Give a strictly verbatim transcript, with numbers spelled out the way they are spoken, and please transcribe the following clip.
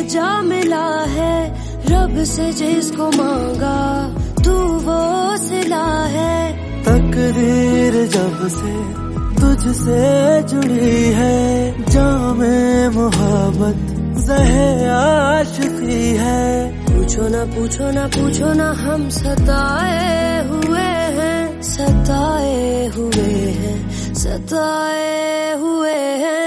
जा मिला है, रब से जिसको मांगा तू वो सिला है। तकदीर जब से तुझसे जुड़ी है, जामे मोहब्बत ज़हे आशिकी है। पूछो ना पूछो ना पूछो ना हम सताए हुए हैं, सताए हुए हैं, सताए हुए हैं।